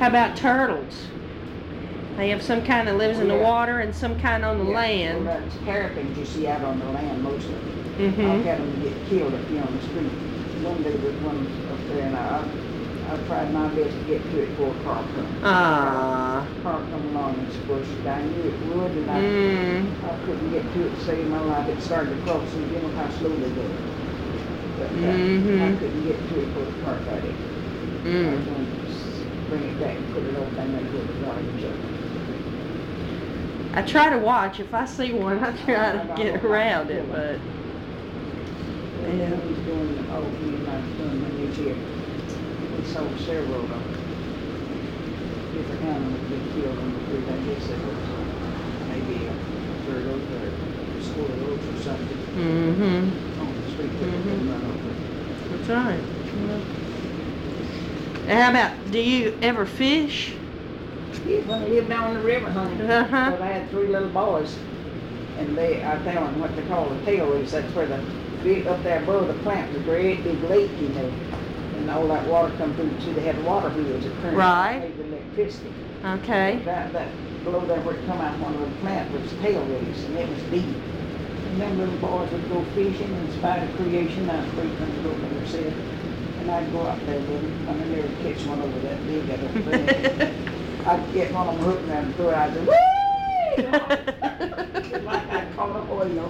How about turtles? They have some kind that lives in the water and some kind on the land. Well, that's terrapins you see out on the land mostly. Mm-hmm. I've had them get killed up here on the street. One day there was one up there, and I tried my best to get to it before a car come. Ah. Car come along and squished it. I knew it would, and I couldn't get to it to save my life. It started to cross, and you know how slow they go. But I couldn't get to it before the car got it. I was going to bring it back and put it over there where the garbage up. I try to watch. If I see one, I try to get around it, but yeah. He's doing he's not doing the new here. We sold several of them. Different animals get killed on the street. I guess it was maybe a turtle or squirrels or something. On the street that they run over. That's right. Yeah. How about, do you ever fish? Yeah, when I lived down the river, honey. But I had 3 little boys, and I found what they call the tail reefs. That's where up there above the plant, the great big lake, you know, and all that water come through. See, they had water wheels that turned made the electricity. Okay. That below there where it come out one of the plant was tail reefs, and it was deep. And them little boys would go fishing in spite of creation. I was free to go over there, and I'd go up there with them. I never catch one over that big. I don't think. I'd get one of them hooked and I'd throw it out there. Whee! Like I caught a whale.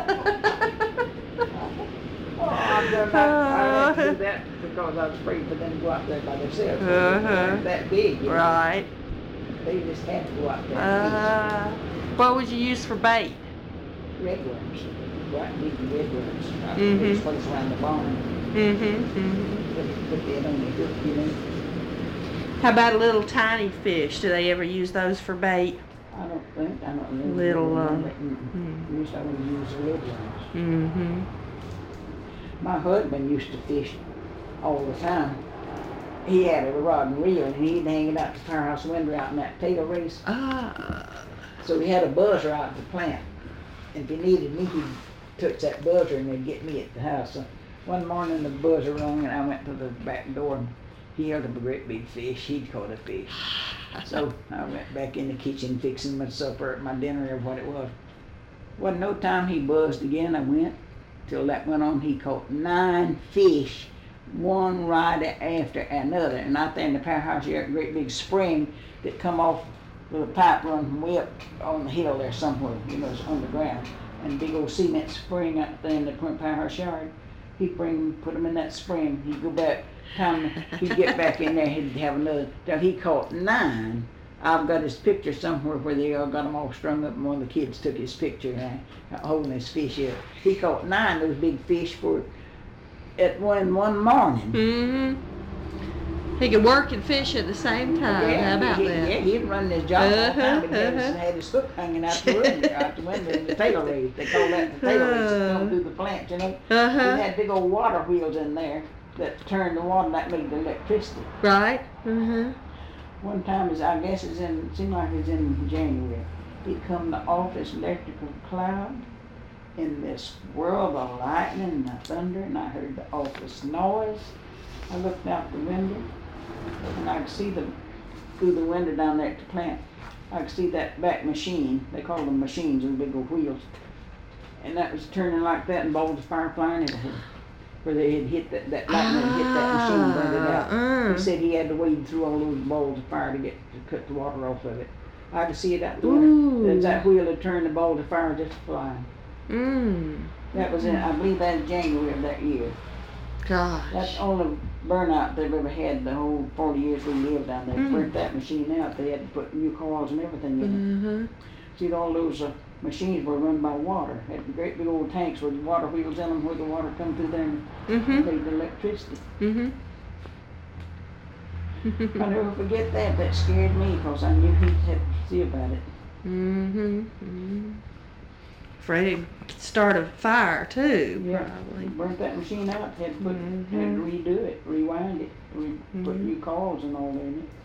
I've done that. I had to do that because I was afraid for them to go out there by themselves. They're that big. You know? Right. They just had to go out there. What would you use for bait? Redworms. Right, big redworms. They place around the barn. Put that on the hook, you know. How about little tiny fish? Do they ever use those for bait? I don't know. Little, We used to always use the red ones. My husband used to fish all the time. He had a rod and reel, and he'd hang it out the firehouse window out in that tail race. So he had a buzzer out at the plant. And if he needed me, he'd touch that buzzer and they'd get me at the house. So one morning the buzzer rang, and I went to the back door, and he held up a great big fish. He'd caught a fish. So I went back in the kitchen fixing my supper, my dinner, or what it was. Wasn't no time he buzzed again. I went till that went on. He caught 9 fish, one right after another. And out there in the powerhouse, you had a great big spring that come off with a pipe run way up on the hill there somewhere. You know, it's underground. And big old cement spring out there in the powerhouse yard. He'd put them in that spring. He'd go back. Time he'd get back in there, he'd have another. Till he caught 9. I've got his picture somewhere where they all got them all strung up, and one of the kids took his picture holding his fish here. He caught 9 of those big fish at one morning. He could work and fish at the same time. How about that? Yeah, he'd run his job all the time, but he had his hook hanging out the window in the tail race. They call that the tail race. It's going through the plant, you know. He had big old water wheels in there that turned the water, that made the electricity. Right. One time, I guess it seemed like it was in January, he'd come to office, electrical cloud, in this whirl of lightning and the thunder, and I heard the office noise. I looked out the window, and I could see through the window down there at the plant, I could see that back machine. They call them machines, and big old wheels. And that was turning like that, and balls of fire flying everywhere. Where they had hit that lightning had hit that machine, burned it out. He said he had to wade through all those balls of fire to cut the water off of it. I could see it out the window. That wheel had turned the balls of fire just flying. That was I believe that was January of that year. Gosh. That's the only burnout they've ever had the whole 40 years we lived down there. Burnt that machine out. They had to put new coils and everything in it. See, all those machines were run by water. Had great big old tanks with water wheels in them where the water come through there and made the electricity. I'll never forget that. That scared me because I knew he'd have to see about it. Afraid to start a fire too. Yeah, probably. Burnt that machine out. Had to redo it, rewind it, put new coils and all in it.